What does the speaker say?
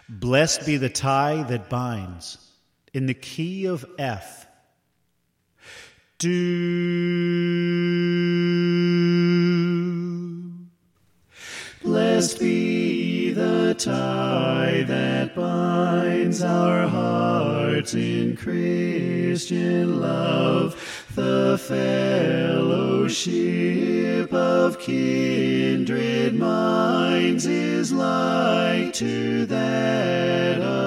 Blessed be the tie that binds, in the key of F. Do. Blessed be the tie that binds our hearts in Christian love, the fellowship of kindred minds is like to that of